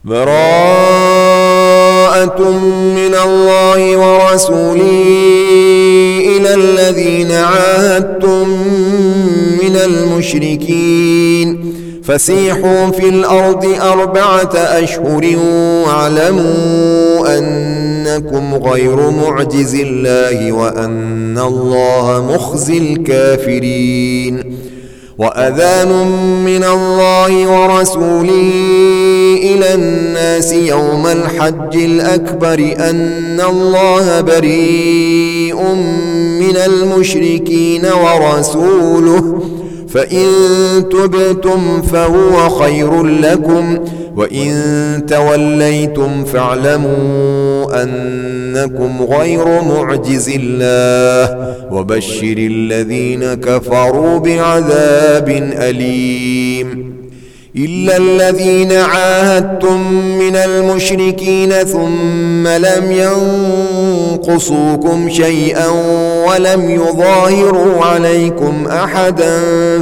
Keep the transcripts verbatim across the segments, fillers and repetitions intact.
براءة من الله ورسوله إلى الذين عاهدتم من المشركين فسيحوا في الأرض أربعة أشهر واعلموا أنكم غير معجز الله وأن الله مخزي الكافرين. وأذان من الله ورسوله إلى الناس يوم الحج الأكبر أن الله بريء من المشركين ورسوله فإن تبتم فهو خير لكم وإن توليتم فاعلموا أنكم غير معجز الله وبشر الذين كفروا بعذاب أليم. إلا الذين عاهدتم من المشركين ثم لم ينقصوكم شيئا ولم يظاهروا عليكم أحدا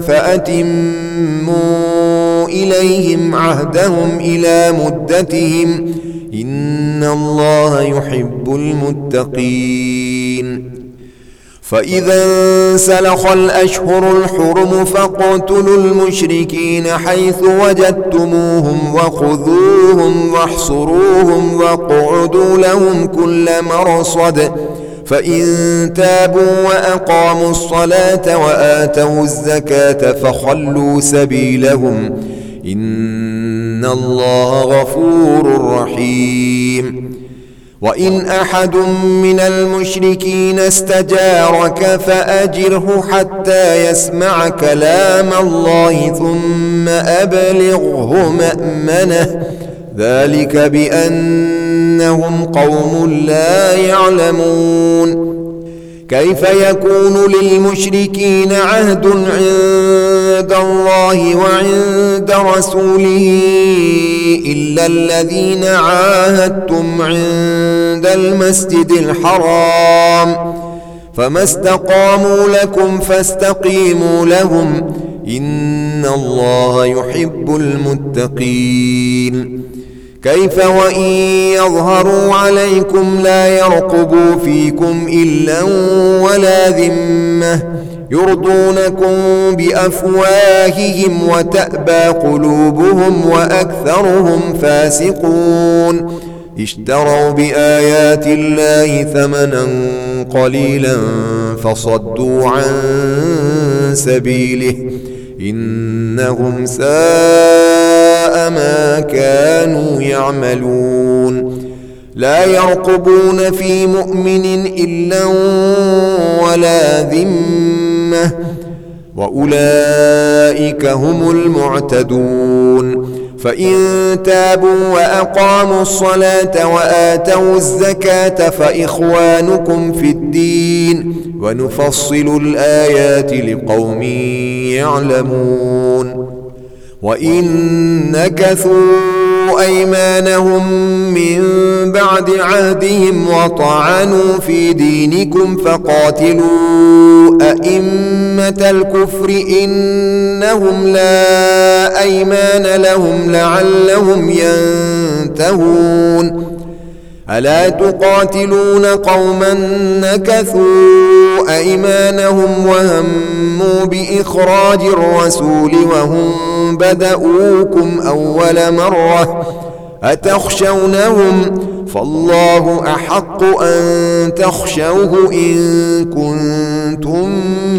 فأتموا إليهم عهدهم إلى مدتهم إن الله يحب المتقين. فإذا انسلخ الأشهر الحرم فاقتلوا المشركين حيث وجدتموهم وخذوهم واحصروهم واقعدوا لهم كل مرصد فإن تابوا وأقاموا الصلاة وآتوا الزكاة فخلوا سبيلهم إن الله غفور رحيم. وإن أحد من المشركين استجارك فأجره حتى يسمع كلام الله ثم أبلغه مأمنه ذلك بأنهم قوم لا يعلمون. كيف يكون للمشركين عهد عند الله وعند رسوله إلا الذين عاهدتم عند المسجد الحرام فما استقاموا لكم فاستقيموا لهم إن الله يحب المتقين. كيف وإن يظهروا عليكم لا يرقبوا فيكم إلا ولا ذمة يرضونكم بأفواههم وتأبى قلوبهم وأكثرهم فاسقون. اشتروا بآيات الله ثمنا قليلا فصدوا عن سبيله إنهم ساء ما كانوا يعملون. لا يرقبون في مؤمن إلا ولا ذمة وأولئك هم المعتدون. فإن تابوا وأقاموا الصلاة وآتوا الزكاة فإخوانكم في الدين ونفصل الآيات لقوم يعلمون. وإن نكثوا أيمانهم من بعد عهدهم وطعنوا في دينكم فقاتلوا أئمة الكفر إنهم لا أيمان لهم لعلهم ينتهون. ألا تقاتلون قوما نكثوا أيمانهم وهموا بإخراج الرسول وهم بدؤوكم أول مرة أتخشونهم فالله أحق أن تخشوه إن كنتم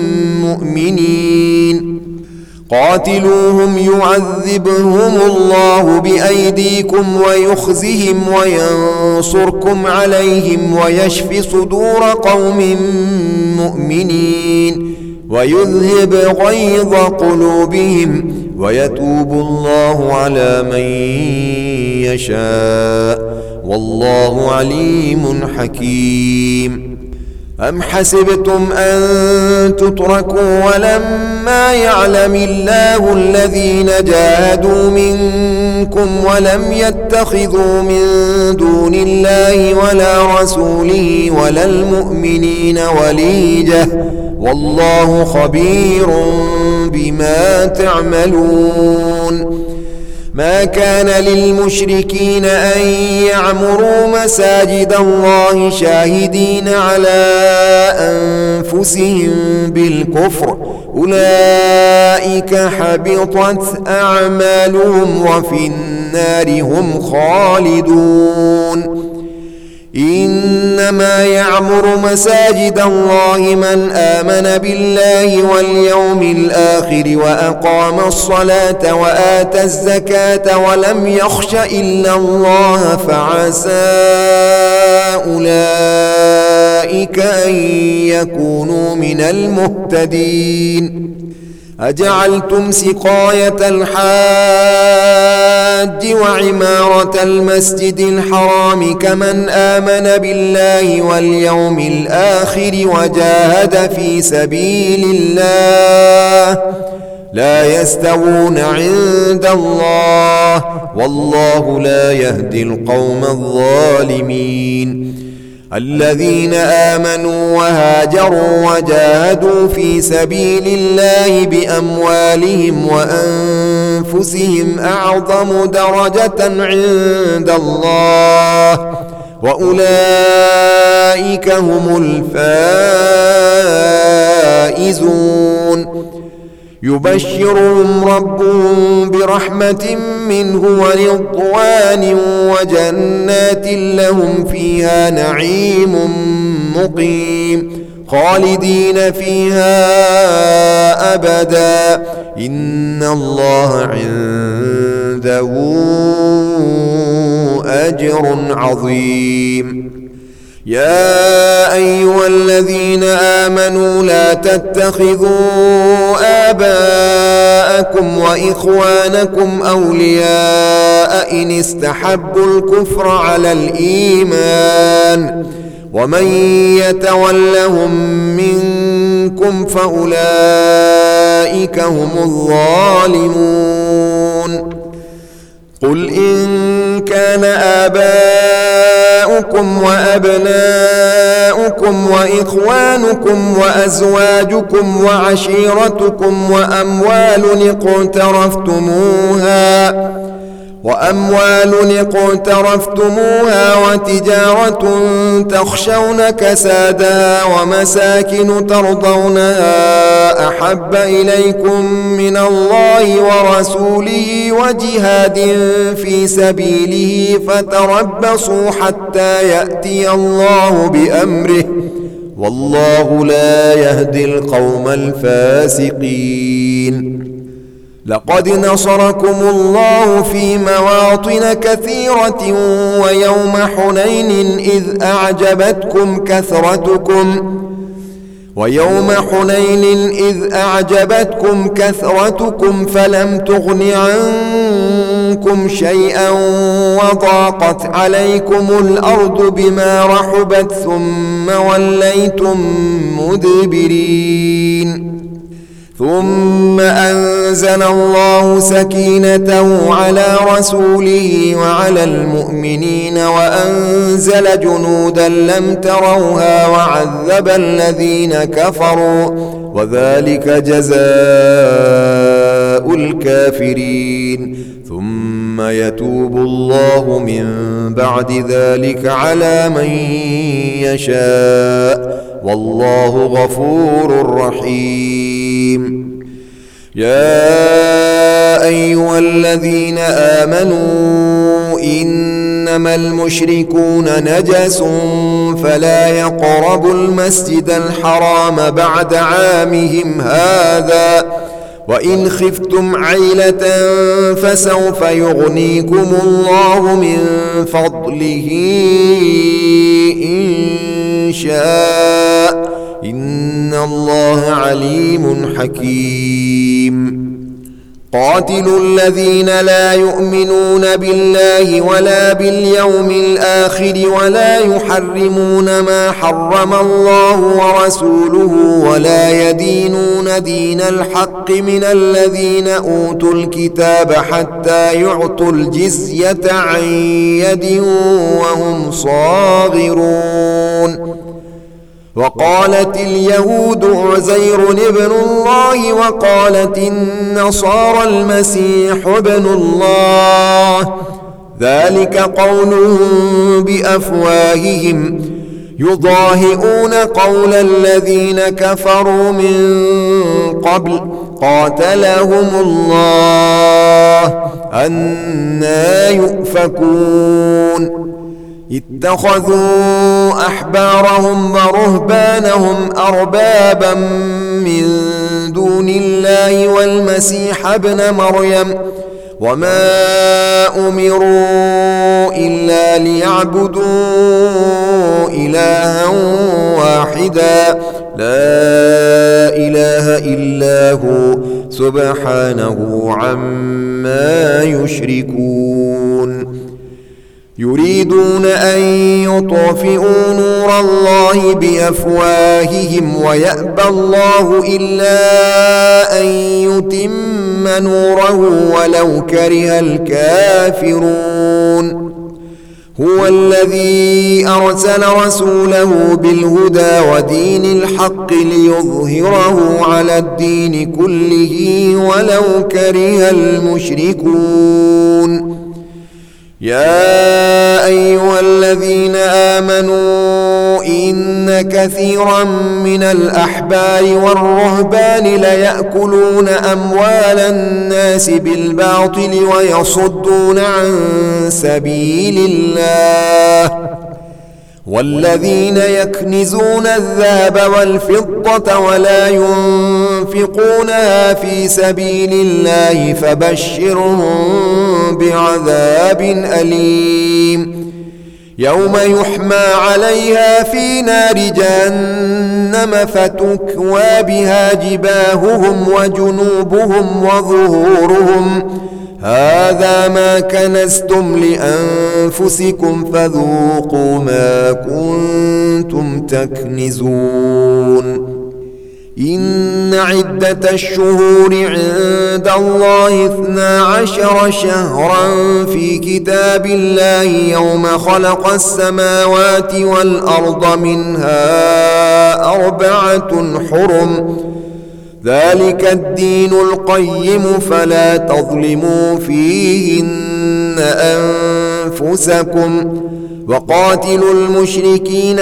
مؤمنين. قاتلوهم يعذبهم الله بأيديكم ويخزهم وينصركم عليهم ويشفي صدور قوم مؤمنين ويذهب غيظ قلوبهم ويتوب الله على من يشاء والله عليم حكيم. أم حسبتم أن تتركوا ولما يعلم الله الذين جاهدوا منكم ولم يتخذوا من دون الله ولا رسوله ولا المؤمنين وليجة والله خبير بما تعملون. ما كان للمشركين أن يعمروا مساجد الله شاهدين على أنفسهم بالكفر، أولئك حبطت أعمالهم وفي النار هم خالدون. إنما يعمر مساجد الله من آمن بالله واليوم الآخر وأقام الصلاة وآتى الزكاة ولم يخش إلا الله فعسى أولئك أن يكونوا من المهتدين. أجعلتم سقاية الحاج وعمارة المسجد الحرام كمن آمن بالله واليوم الآخر وجاهد في سبيل الله لا يستوون عند الله والله لا يهدي القوم الظالمين. الذين آمنوا وهاجروا وجاهدوا في سبيل الله بأموالهم وأنفسهم أعظم درجة عند الله وأولئك هم الفائزون. يبشرهم ربهم برحمة منه ورضوان وجنات لهم فيها نعيم مقيم خالدين فيها أبدا إن الله عنده أجر عظيم. يا أيها الذين آمنوا لا تتخذوا آباءكم وإخوانكم أولياء إن استحبوا الكفر على الإيمان ومن يتولهم منكم فأولئك هم الظالمون. قل إن كان آباؤكم وأبناؤكم وإخوانكم وأزواجكم وعشيرتكم وأموال اقترفتموها وأموال اقترفتموها وتجارة تخشون كسادها ومساكن ترضونها أحب إليكم من الله ورسوله وجهاد في سبيله فتربصوا حتى يأتي الله بأمره والله لا يهدي القوم الفاسقين. لقد نصركم الله في مواطن كثيرة ويوم حنين إذ أعجبتكم كثرتكم ويوم حنين إذ أعجبتكم كثرتكم فلم تغن عنكم شيئا وضاقت عليكم الأرض بما رحبت ثم وليتم مدبرين. ثم أنزل الله سكينته على رسوله وعلى المؤمنين وأنزل جنودا لم تروها وعذب الذين كفروا وذلك جزاء الكافرين. ثم يتوب الله من بعد ذلك على من يشاء والله غفور رحيم. يا أيها الذين آمنوا إنما المشركون نجس فلا يقربوا المسجد الحرام بعد عامهم هذا وإن خفتم عيلة فسوف يغنيكم الله من فضله إن شاء إن الله عليم حكيم. قاتلوا الذين لا يؤمنون بالله ولا باليوم الآخر ولا يحرمون ما حرم الله ورسوله ولا يدينون دين الحق من الذين أوتوا الكتاب حتى يعطوا الجزية عن يد وهم صاغرون. وقالت اليهود عزير ابن الله وقالت النصارى المسيح ابن الله، ذلك قولهم بأفواههم يضاهئون قول الذين كفروا من قبل قاتلهم الله أنى يؤفكون. اتخذوا أحبارهم ورهبانهم أربابا من دون الله والمسيح ابن مريم وما أمروا إلا ليعبدوا إلها واحدا لا إله إلا هو سبحانه عما يشركون. يريدون أن يطفئوا نور الله بأفواههم ويأبى الله إلا أن يتم نوره ولو كره الكافرون. هو الذي أرسل رسوله بالهدى ودين الحق ليظهره على الدين كله ولو كره المشركون. يا أيها الذين آمنوا إن كثيرا من الأحبار والرهبان ليأكلون أموال الناس بالباطل ويصدون عن سبيل الله، والذين يكنزون الذهب والفضة ولا ينفقونها في سبيل الله فبشرهم بعذاب أليم يوم يحمى عليها في نار جهنم فتكوى بها جباههم وجنوبهم وظهورهم هذا ما كنزتم لأنفسكم فذوقوا ما كنتم تكنزون. إن عدة الشهور عند الله اثنا عشر شهرا في كتاب الله يوم خلق السماوات والأرض منها أربعة حرم ذلك الدين القيم فلا تظلموا فيهن أنفسكم وقاتلوا المشركين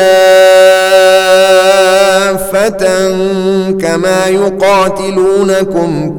كافة كما يقاتلونكم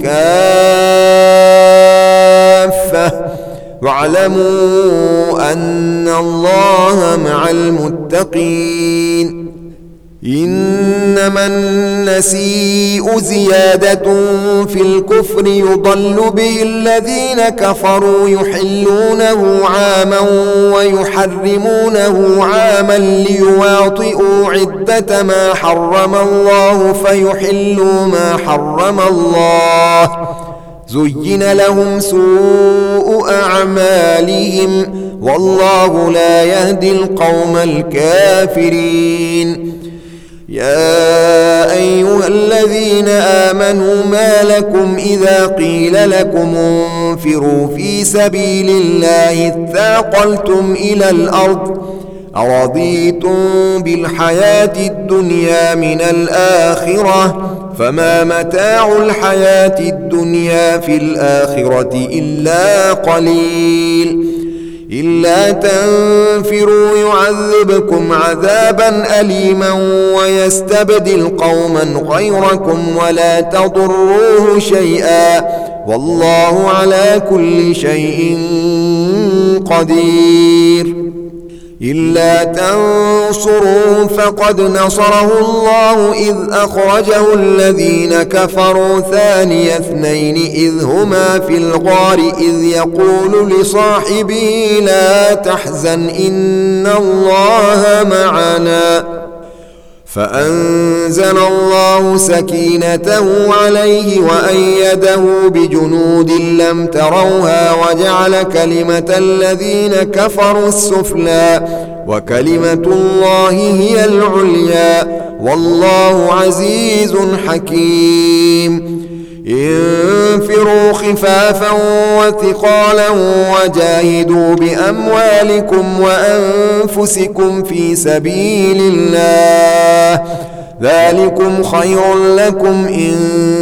كافة واعلموا أن الله مع المتقين. إنما النسيء زيادة في الكفر يضل به الذين كفروا يحلونه عاما ويحرمونه عاما ليواطئوا عدة ما حرم الله فيحلوا ما حرم الله زين لهم سوء أعمالهم والله لا يهدي القوم الكافرين. يا أيها الذين آمنوا ما لكم إذا قيل لكم انفروا في سبيل الله اثاقلتم إلى الأرض أرضيتم بالحياة الدنيا من الآخرة فما متاع الحياة الدنيا في الآخرة إلا قليل. إلا تنفروا يعذبكم عذابا أليما ويستبدل قوما غيركم ولا تضروه شيئا والله على كل شيء قدير. إلا تنصروا فقد نصره الله إذ أخرجه الذين كفروا ثاني اثنين إذ هما في الغار إذ يقول لصاحبه لا تحزن إن الله معنا فأنزل الله سكينته عليه وأيده بجنود لم تروها وجعل كلمة الذين كفروا السفلى وكلمة الله هي العليا والله عزيز حكيم. انفروا خفافا وثقالا وجاهدوا بأموالكم وأنفسكم في سبيل الله ذلكم خير لكم إن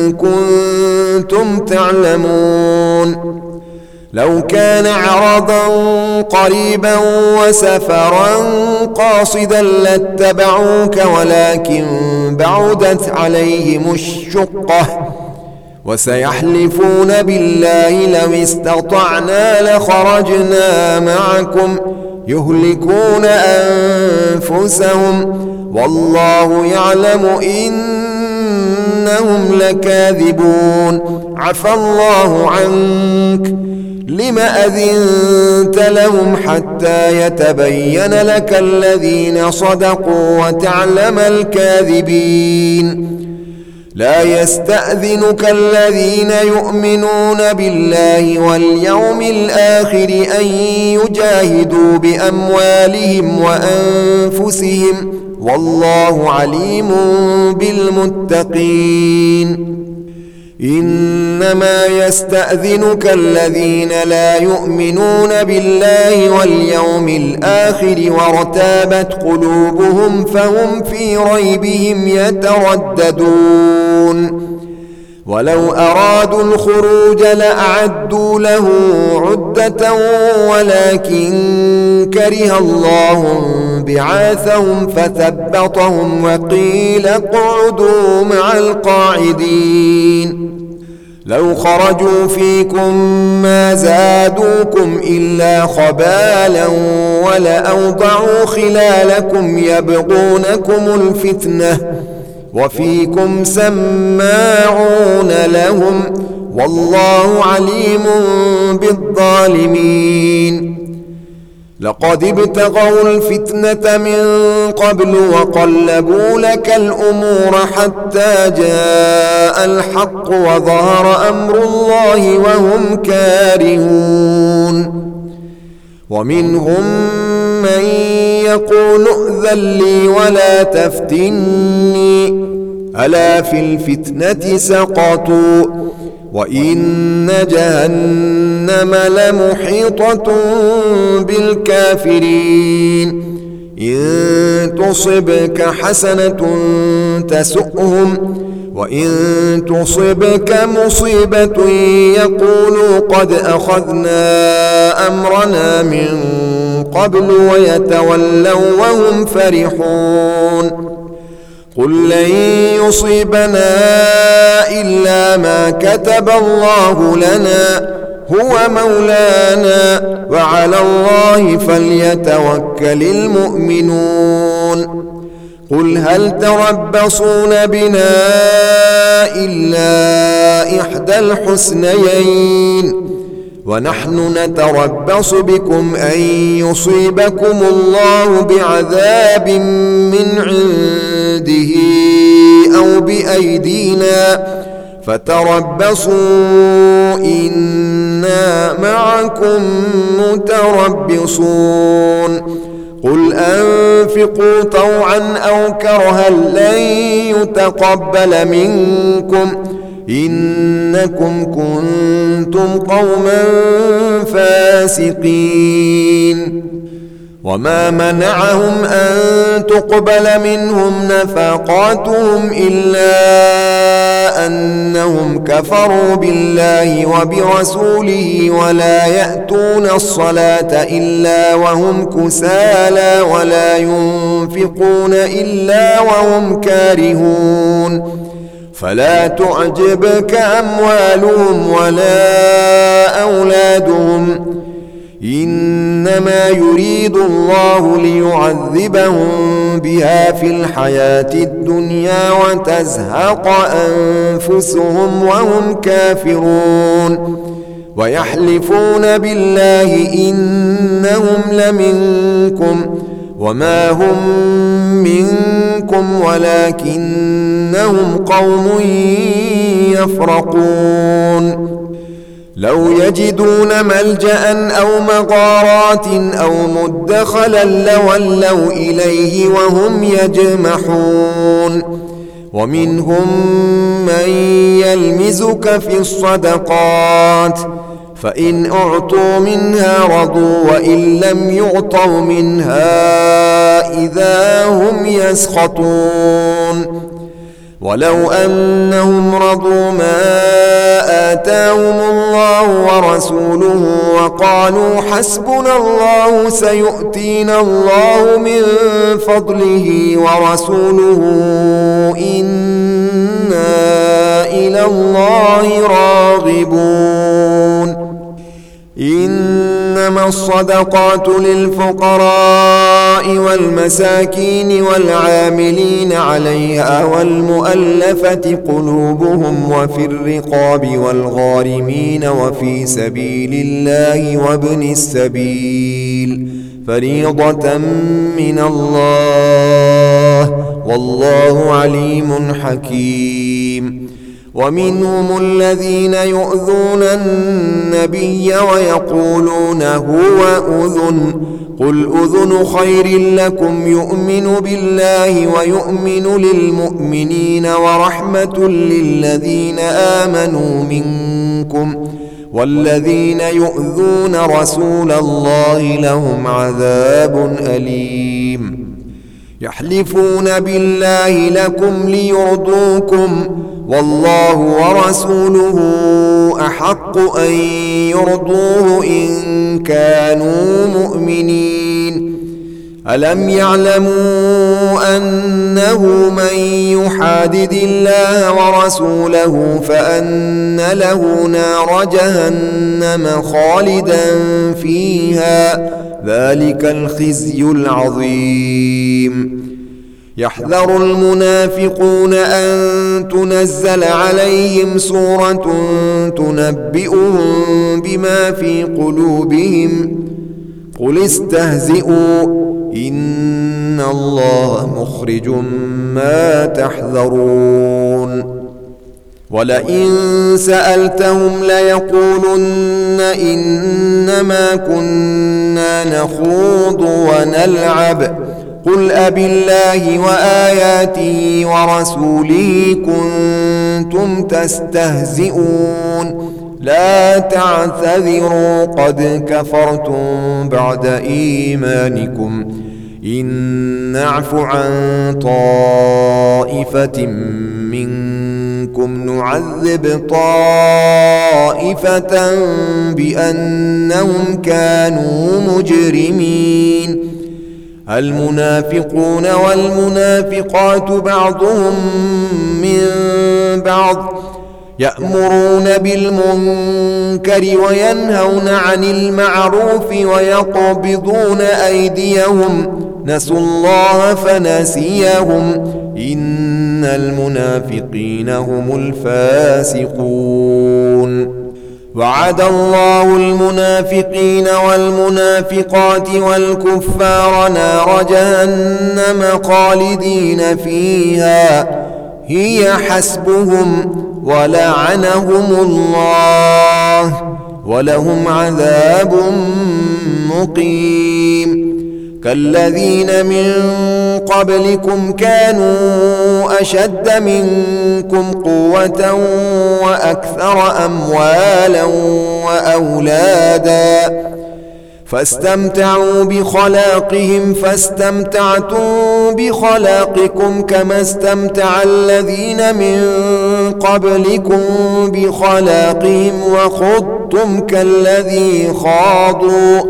كنتم تعلمون. لو كان عرضا قريبا وسفرا قاصدا لاتبعوك ولكن بعدت عليهم الشقة وسيحلفون بالله لو استطعنا لخرجنا معكم يهلكون أنفسهم والله يعلم إنهم لكاذبون. عفى الله عنك لم أذنت لهم حتى يتبين لك الذين صدقوا وتعلم الكاذبين. لا يستأذنك الذين يؤمنون بالله واليوم الآخر أن يجاهدوا بأموالهم وأنفسهم والله عليم بالمتقين. إنما يستأذنك الذين لا يؤمنون بالله واليوم الآخر وارتابت قلوبهم فهم في ريبهم يترددون. ولو أرادوا الخروج لأعدوا له عدة ولكن كره الله بعاثهم فثبطهم وقيل اقعدوا مع القاعدين. لو خرجوا فيكم ما زادوكم إلا خبالا ولأوضعوا خلالكم يبغونكم الفتنة وفيكم سماعون لهم والله عليم بالظالمين. لقد ابتغوا الفتنة من قبل وقلبوا لك الأمور حتى جاء الحق وظهر أمر الله وهم كارهون. ومنهم من يقول ائذن لي ولا تفتني ألا في الفتنة سقطوا وإن جهنم لمحيطة بالكافرين. إن تصبك حسنة تسؤهم وإن تصبك مصيبة يقولوا قد أخذنا أمرنا من قبل ويتولوا وهم فرحون. قل لن يصيبنا إلا ما كتب الله لنا هو مولانا وعلى الله فليتوكل المؤمنون. قل هل تربصون بنا إلا إحدى الحسنيين ونحن نتربص بكم أن يصيبكم الله بعذاب من عنده أو بأيدينا فتربصوا إنا معكم متربصون. قل أنفقوا طوعا أو كرها لن يتقبل منكم إنكم كنتم قوما فاسقين. وما منعهم أن تقبل منهم نفقاتهم إلا أنهم كفروا بالله وبرسوله ولا يأتون الصلاة إلا وهم كسالى ولا ينفقون إلا وهم كارهون. فلا تعجبك أموالهم ولا أولادهم إنما يريد الله ليعذبهم بها في الحياة الدنيا وتزهق أنفسهم وهم كافرون. ويحلفون بالله إنهم لمنكم وما هم منكم ولكنهم قوم يفرقون. لو يجدون ملجأ أو مغارات أو مدخلا لولوا إليه وهم يجمحون. ومنهم من يلمزك في الصدقات فإن أعطوا منها رضوا وإن لم يعطوا منها إذا هم يسخطون ولو أنهم رضوا ما آتاهم الله ورسوله وقالوا حسبنا الله سيؤتينا الله من فضله ورسوله إنا إلى الله راغبون إنما الصدقات للفقراء والمساكين والعاملين عليها والمؤلفة قلوبهم وفي الرقاب والغارمين وفي سبيل الله وابن السبيل فريضة من الله والله عليم حكيم ومنهم الذين يؤذون النبي ويقولون هو أذن قل أذن خير لكم يؤمن بالله ويؤمن للمؤمنين ورحمة للذين آمنوا منكم والذين يؤذون رسول الله لهم عذاب أليم يحلفون بالله لكم ليرضوكم والله ورسوله أحق أن يرضوه إن كانوا مؤمنين ألم يعلموا أنه من يحادد الله ورسوله فأن له نار جهنم خالدا فيها ذلك الخزي العظيم يحذر المنافقون أن تنزل عليهم سورة تنبئهم بما في قلوبهم قل استهزئوا إن الله مخرج ما تحذرون ولئن سألتهم ليقولن إنما كنا نخوض ونلعب قل أبالله وآياته ورسوله كنتم تستهزئون لا تعتذروا قد كفرتم بعد إيمانكم إن نعف عن طائفة منكم نعذب طائفة بأنهم كانوا مجرمين المنافقون والمنافقات بعضهم من بعض يأمرون بالمنكر وينهون عن المعروف ويقبضون أيديهم نسوا الله فنسيهم إن المنافقين هم الفاسقون وعد الله المنافقين والمنافقات والكفار نار جهنم خالدين فيها هي حسبهم ولعنهم الله ولهم عذاب مقيم كالذين من قبلكم كانوا أشد منكم قوة وأكثر أموالا وأولادا فاستمتعوا بخلاقهم فاستمتعتم بخلاقكم كما استمتع الذين من قبلكم بخلاقهم وخضتم كالذي خاضوا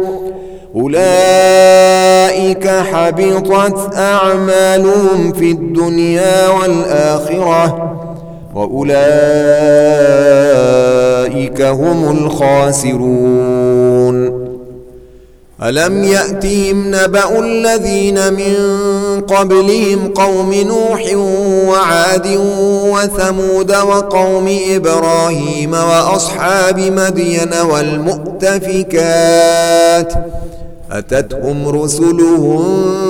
أولئك حبطت أعمالهم في الدنيا والآخرة وأولئك هم الخاسرون ألم يأتهم نبأ الذين من قبلهم قوم نوح وعاد وثمود وقوم إبراهيم وأصحاب مدين والمؤتفكات أتتهم رسلهم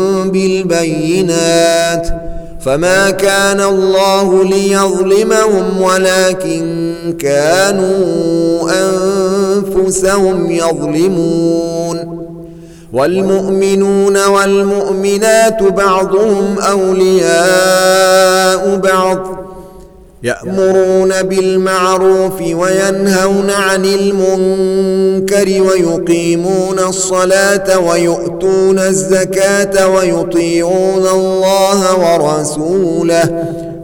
بالبينات فما كان الله ليظلمهم ولكن كانوا أنفسهم يظلمون والمؤمنون والمؤمنات بعضهم أولياء بعض يأمرون بالمعروف وينهون عن المنكر ويقيمون الصلاة ويؤتون الزكاة ويطيعون الله ورسوله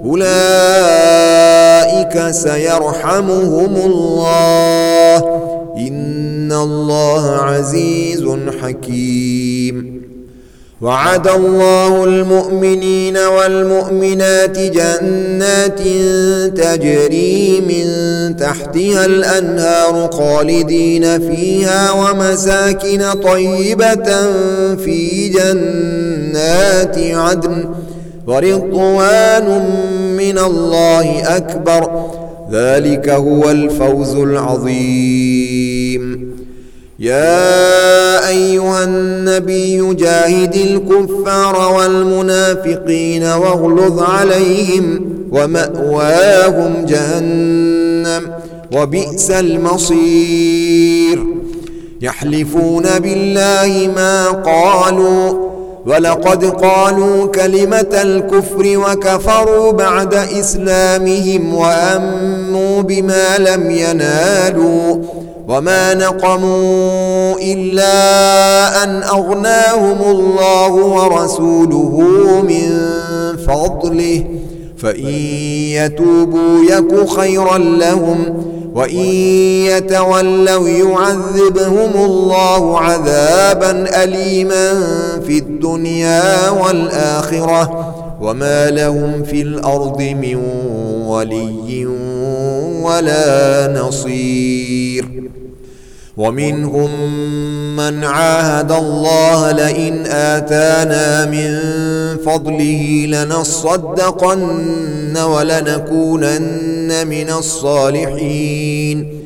أولئك سيرحمهم الله إن الله عزيز حكيم. وعد الله المؤمنين والمؤمنات جنات تجري من تحتها الأنهار خالدين فيها ومساكن طيبة في جنات عدن ورضوان من الله أكبر ذلك هو الفوز العظيم. يا أيها النبي جاهد الكفار والمنافقين واغلظ عليهم ومأواهم جهنم وبئس المصير. يحلفون بالله ما قالوا ولقد قالوا كلمة الكفر وكفروا بعد إسلامهم وأموا بما لم ينالوا وما نقموا إلا أن أغناهم الله ورسوله من فضله فإن يتوبوا يك خيرا لهم وإن يتولوا يعذبهم الله عذابا أليما في الدنيا والآخرة وما لهم في الأرض من ولي ولا نصير. ومنهم من عاهد الله لئن آتانا من فضله لنصدقن ولنكونن من الصالحين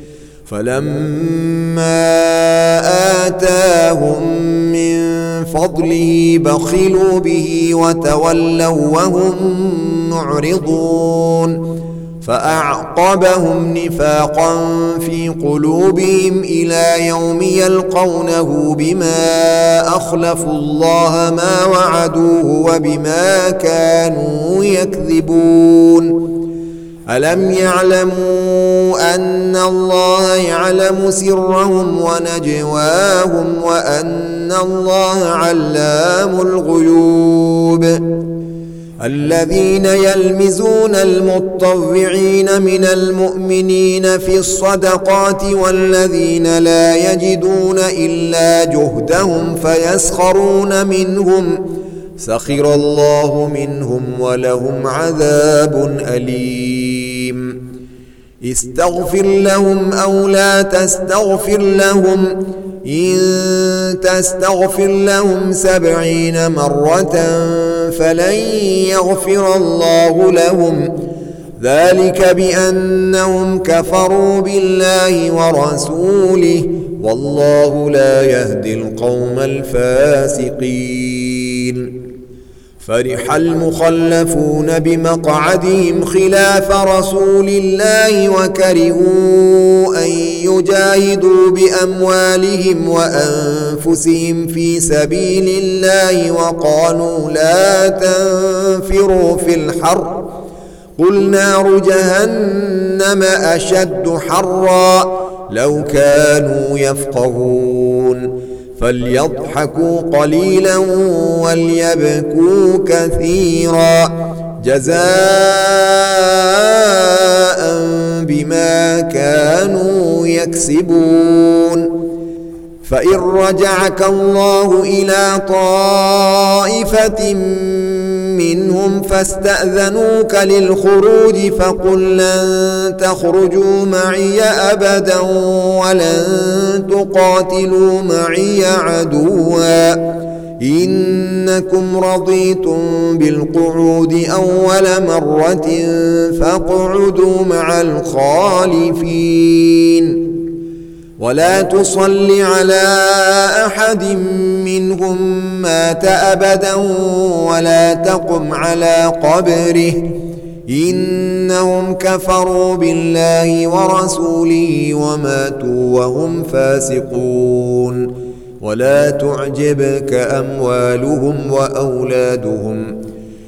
فلما آتاهم من فضله بخلوا به وتولوا وهم معرضون فأعقبهم نفاقا في قلوبهم إلى يوم يلقونه بما أخلفوا الله ما وعدوه وبما كانوا يكذبون. ألم يعلموا أن الله يعلم سرهم ونجواهم وأن الله علام الغيوب. الذين يلمزون المطوعين من المؤمنين في الصدقات والذين لا يجدون إلا جهدهم فيسخرون منهم سخر الله منهم ولهم عذاب أليم. استغفر لهم أو لا تستغفر لهم إن تستغفر لهم سبعين مرة فلن يغفر الله لهم ذلك بأنهم كفروا بالله ورسوله والله لا يهدي القوم الفاسقين. فرح المخلفون بمقعدهم خلاف رسول الله وكرهوا أن يجاهدوا بأموالهم وأنفسهم في سبيل الله وقالوا لا تنفروا في الحر قل نار جهنم أشد حرا لو كانوا يفقهون فليضحكوا قليلا وليبكوا كثيرا جزاء بما كانوا يكسبون. فإن رجعك الله إلى طائفة منهم فاستأذنوك للخروج فقل لن تخرجوا معي أبدا ولن تقاتلوا معي عدوا إنكم رضيتم بالقعود أول مرة فاقعدوا مع الخالفين ولا تصل على أحد منهم مات أبدا ولا تقم على قبره إنهم كفروا بالله ورسوله وماتوا وهم فاسقون. ولا تعجبك أموالهم وأولادهم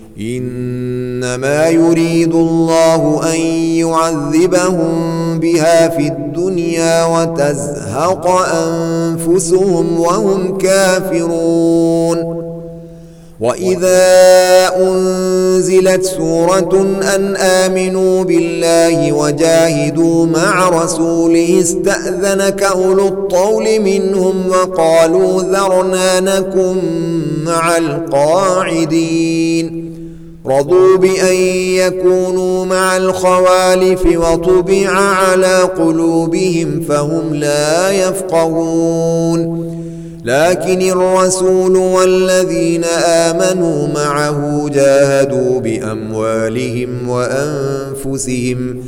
إنما يريد الله أن يعذبهم بها في الدنيا وتزهق أنفسهم وهم كافرون. وإذا أنزلت سورة أن آمنوا بالله وجاهدوا مع رسوله استأذنك أولو الطول منهم وقالوا ذرنا نكن مع القاعدين. رضوا بأن يكونوا مع الخوالف وطبع على قلوبهم فهم لا يفقهون. لكن الرسول والذين آمنوا معه جاهدوا بأموالهم وأنفسهم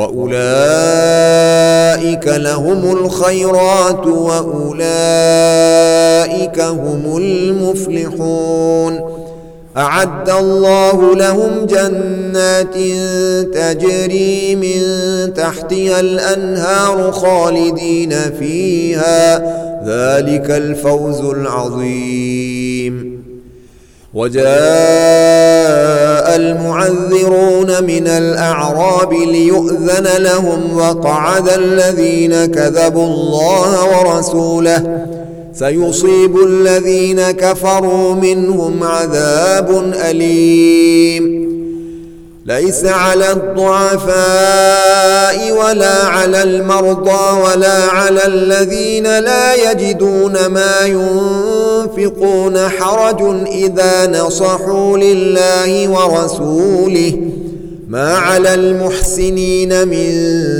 وأولئك لهم الخيرات وأولئك هم المفلحون. أعد الله لهم جنات تجري من تحتها الأنهار خالدين فيها ذلك الفوز العظيم. وجاء المعذرون من الأعراب ليؤذن لهم وقعد الذين كذبوا الله ورسوله سيصيب الذين كفروا منهم عذاب أليم. ليس على الضعفاء ولا على المرضى ولا على الذين لا يجدون ما ينفقون حرج إذا نصحوا لله ورسوله ما على المحسنين من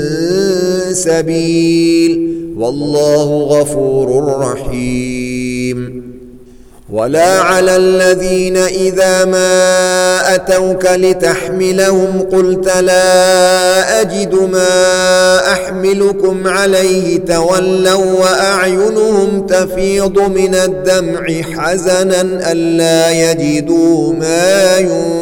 سبيل والله غفور رحيم. ولا على الذين إذا ما أتوك لتحملهم قلت لا أجد ما أحملكم عليه تولوا وأعينهم تفيض من الدمع حزنا ألا يجدوا ما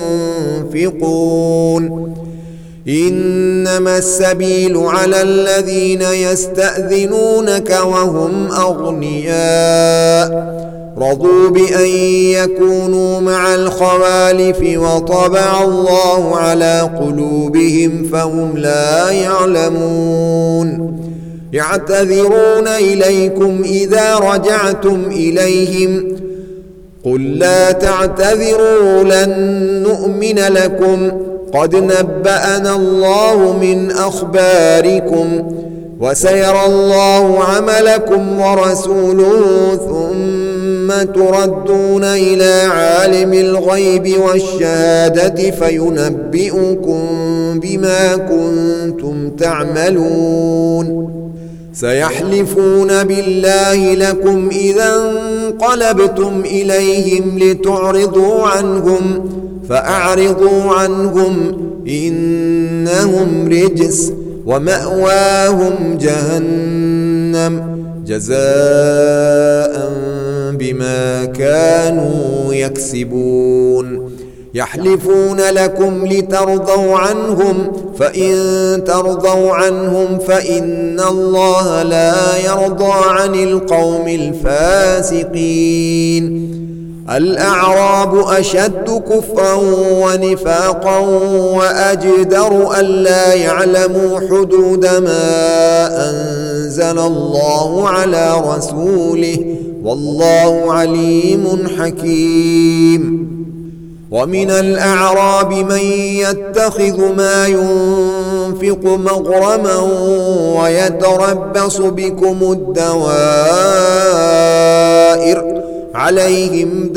ينفقون. إنما السبيل على الذين يستأذنونك وهم أغنياء رضوا بأن يكونوا مع الخوالف وطبع الله على قلوبهم فهم لا يعلمون. يعتذرون إليكم إذا رجعتم إليهم قل لا تعتذروا لن نؤمن لكم قد نبأنا الله من أخباركم وسيرى الله عملكم ورسوله ثم تردون إلى عالم الغيب والشهادة فينبئكم بما كنتم تعملون. سيحلفون بالله لكم إذا انقلبتم إليهم لتعرضوا عنهم فأعرضوا عنهم إنهم رجس ومأواهم جهنم جزاء بما كانوا يكسبون. يحلفون لكم لترضوا عنهم فإن ترضوا عنهم فإن الله لا يرضى عن القوم الفاسقين. الأعراب أشد كفرا ونفاقا وأجدر ألا يعلموا حدود ما أنزل الله على رسوله والله عليم حكيم. ومن الأعراب من يتخذ ما ينفق مغرما ويتربص بكم الدوائر عليهم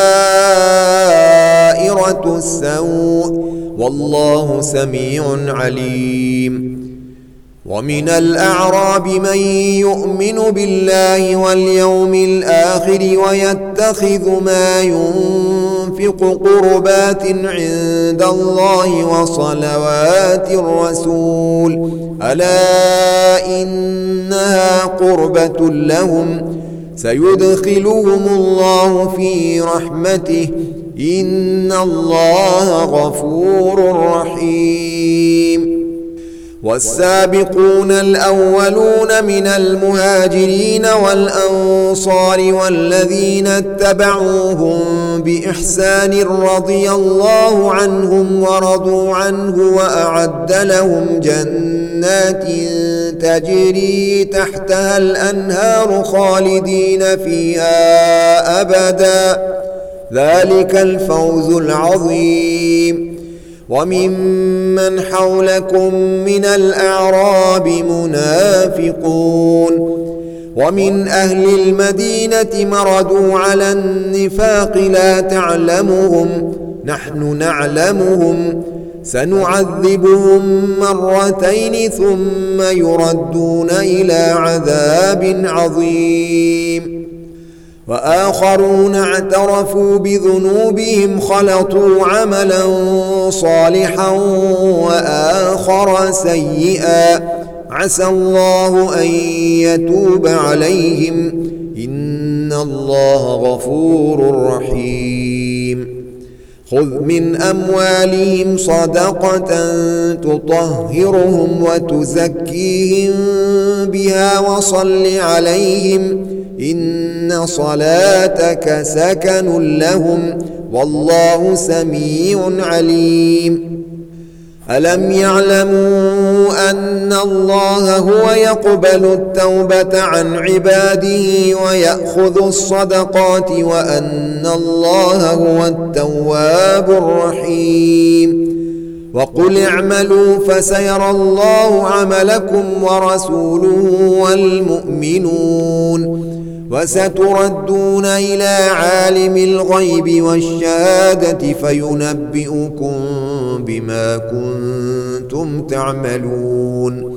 دائرة السوء والله سميع عليم. ومن الأعراب من يؤمن بالله واليوم الآخر ويتخذ ما ينفق قربات عند الله وصلوات الرسول ألا إنها قربة لهم سيدخلهم الله في رحمته إن الله غفور رحيم. والسابقون الأولون من المهاجرين والأنصار والذين اتبعوهم بإحسان رضي الله عنهم ورضوا عنه وأعد لهم جنات تجري تحتها الأنهار خالدين فيها أبدا ذلك الفوز العظيم. وممن حولكم من الأعراب منافقون ومن أهل المدينة مردوا على النفاق لا تعلمهم نحن نعلمهم سنعذبهم مرتين ثم يردون إلى عذاب عظيم. وآخرون اعترفوا بذنوبهم خلطوا عملا صالحا وآخر سيئا عسى الله أن يتوب عليهم إن الله غفور رحيم. خذ من أموالهم صدقة تطهرهم وتزكيهم بها وصل عليهم إن صلاتك سكن لهم والله سميع عليم. ألم يعلموا أن الله هو يقبل التوبة عن عباده ويأخذ الصدقات وأن الله هو التواب الرحيم. وقل اعملوا فسيرى الله عملكم ورسوله والمؤمنون وستردون إلى عالم الغيب والشهادة فينبئكم بما كنتم تعملون.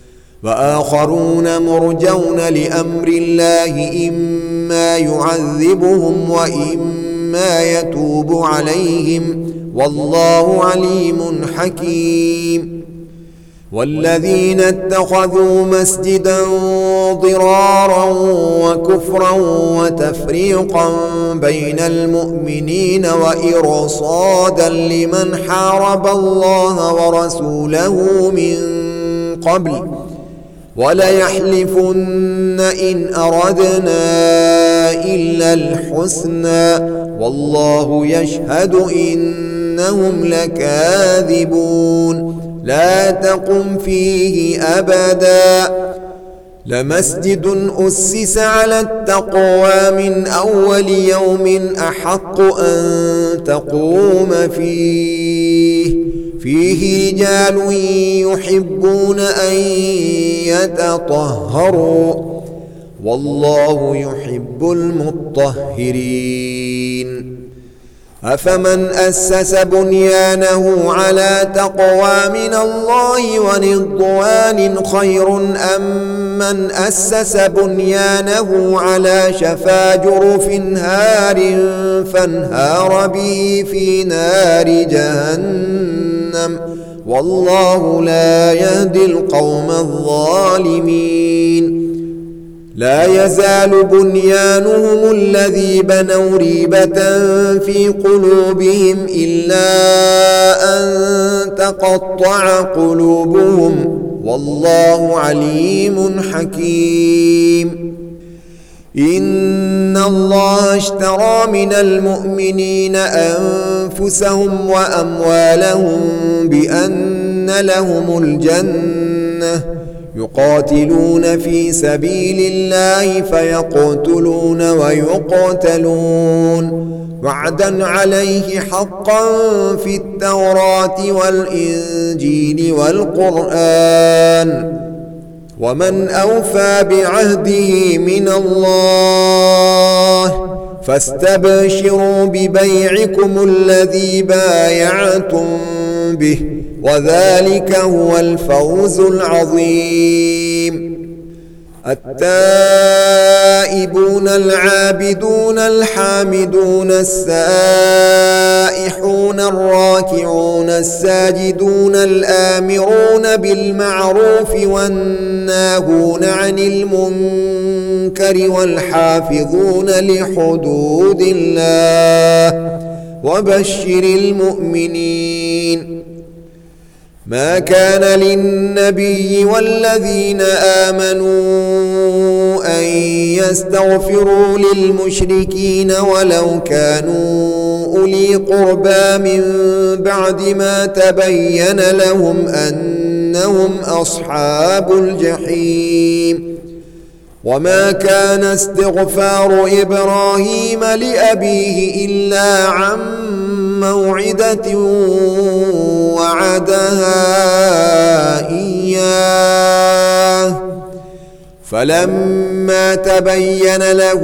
وآخرون مرجون لأمر الله إما يعذبهم وإما يتوب عليهم والله عليم حكيم. والذين اتخذوا مسجدا ضرارا وكفرا وتفريقا بين المؤمنين وإرصادا لمن حارب الله ورسوله من قبل وليحلفن إن أردنا إلا الحسنى والله يشهد إنهم لكاذبون. لا تقم فيه أبدا لمسجد أسس على التقوى من أول يوم أحق أن تقوم فيه فيه رجال يحبون أن يتطهروا والله يحب المطهرين. أفمن أسس بنيانه على تقوى من الله ورضوان خير أم من أسس بنيانه على شفا جرف هار فانهار به في نار جهنم والله لا يهدي القوم الظالمين. لا يزال بنيانهم الذي بنوا ريبة في قلوبهم إلا أن تقطع قلوبهم والله عليم حكيم. إن الله اشترى من المؤمنين أنفسهم وأموالهم بأن لهم الجنة يقاتلون في سبيل الله فيقتلون ويقتلون وعدا عليه حقا في التوراة والإنجيل والقرآن ومن أوفى بعهده من الله فاستبشروا ببيعكم الذي بايعتم به وذلك هو الفوز العظيم. التائبون العابدون الحامدون السائحون الراكعون الساجدون الآمرون بالمعروف والناهون عن المنكر والحافظون لحدود الله وبشر المؤمنين. ما كان للنبي والذين آمنوا أن يستغفروا للمشركين ولو كانوا أولي قربى من بعد ما تبين لهم أنهم أصحاب الجحيم. وما كان استغفار إبراهيم لأبيه إلا عن موعدة وعدها إياه فلما تبين له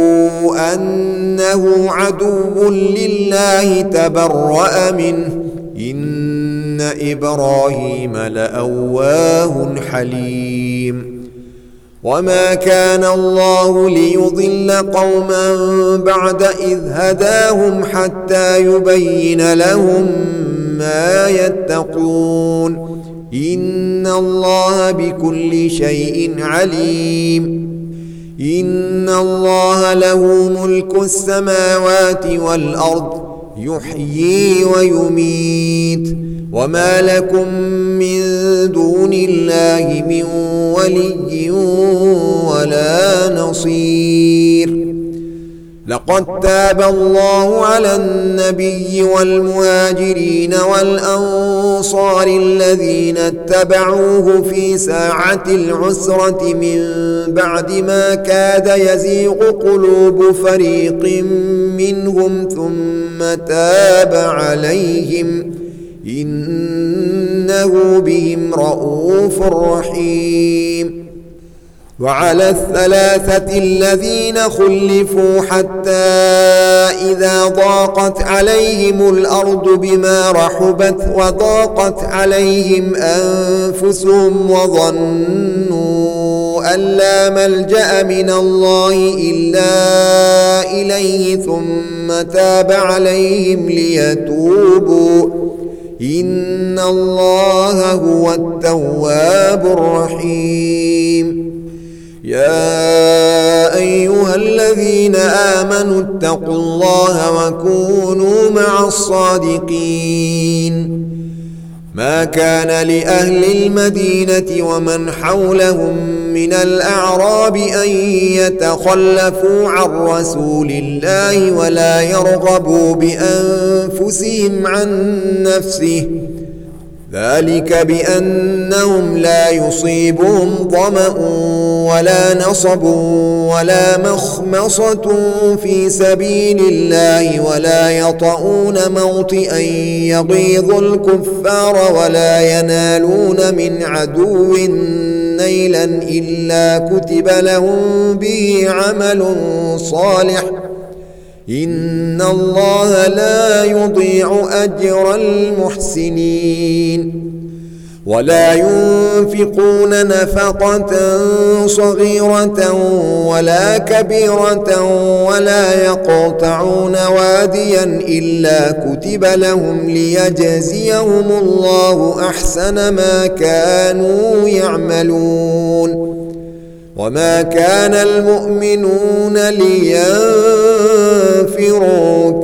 أنه عدو لله تبرأ منه إن إبراهيم لأواه حليم. وما كان الله ليضل قوما بعد إذ هداهم حتى يبين لهم ما يتقون إن الله بكل شيء عليم. إن الله له ملك السماوات والأرض يحيي ويميت وما لكم من دون الله من ولي ولا نصير. لقد تاب الله على النبي والمهاجرين والأنصار الذين اتبعوه في ساعة العسرة من بعد ما كاد يزيغ قلوب فريق منهم ثم تاب عليهم إنه بهم رؤوف رحيم. وعلى الثلاثة الذين خلفوا حتى إذا ضاقت عليهم الأرض بما رحبت وضاقت عليهم أنفسهم وظنوا أن لا ملجأ من الله إلا إليه ثم تاب عليهم ليتوبوا إن الله هو التواب الرحيم. يا أيها الذين آمنوا اتقوا الله وكونوا مع الصادقين. ما كان لأهل المدينة ومن حولهم من الأعراب أن يتخلفوا عن رسول الله ولا يرغبوا بأنفسهم عن نفسه ذلك بأنهم لا يصيبهم ظمأ ولا نصب ولا مخمصة في سبيل الله ولا يطؤون موطئا يغيظ الكفار ولا ينالون من عدو نيلا إلا كتب لهم به عمل صالح إن الله لا يضيع أجر المحسنين. ولا ينفقون نفقة صغيرة ولا كبيرة ولا يقطعون واديا إلا كتب لهم ليجزيهم الله أحسن ما كانوا يعملون. وما كان المؤمنون لينفروا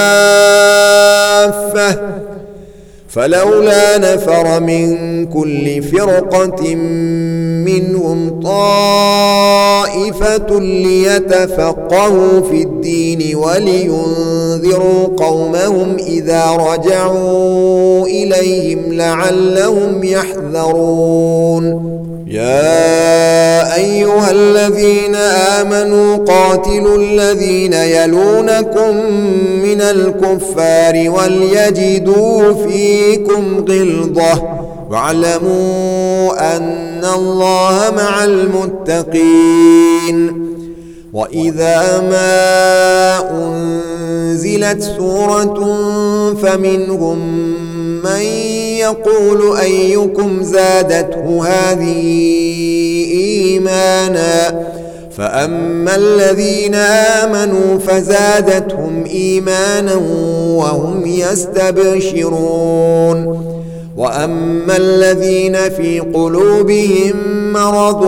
كافة فلولا نفر من كل فرقة منهم طائفة ليتفقهوا في الدين ولينذروا قومهم إذا رجعوا إليهم لعلهم يحذرون. يا أيها الذين آمنوا قاتلوا الذين يلونكم من الكفار وليجدوا فيكم غلظة واعلموا أن الله مع المتقين. وإذا ما أنزلت سورة فمنهم من يقول أيكم زادته هذه إيمانا فأما الذين آمنوا فزادتهم إيمانا وهم يستبشرون وأما الذين في قلوبهم مرض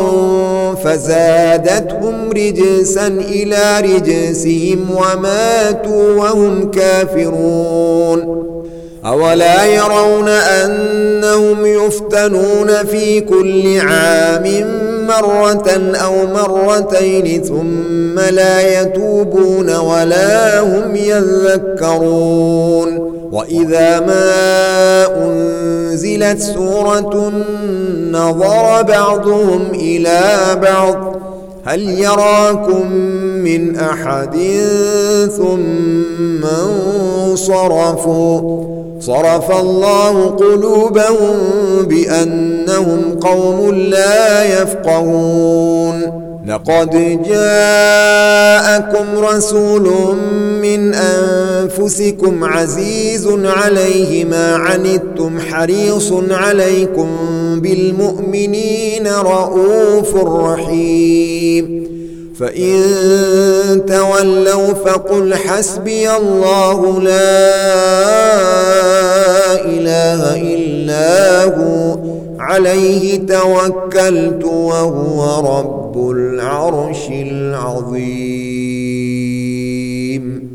فزادتهم رجسا إلى رجسهم وماتوا وهم كافرون. أولا يرون أنهم يفتنون في كل عام مرة أو مرتين ثم لا يتوبون ولا هم يذكرون وإذا ما أنزلت سورة نظر بعضهم إلى بعض هل يراكم من أحد ثم انصرفوا صرف الله قلوبهم بأنهم قوم لا يفقهون لقد جاءكم رسول من أنفسكم عزيز عليه ما عنتم حريص عليكم بالمؤمنين رؤوف رحيم فإن تولوا فقل حسبي الله لا إله إلا هو عليه توكلت وهو رب العرش العظيم.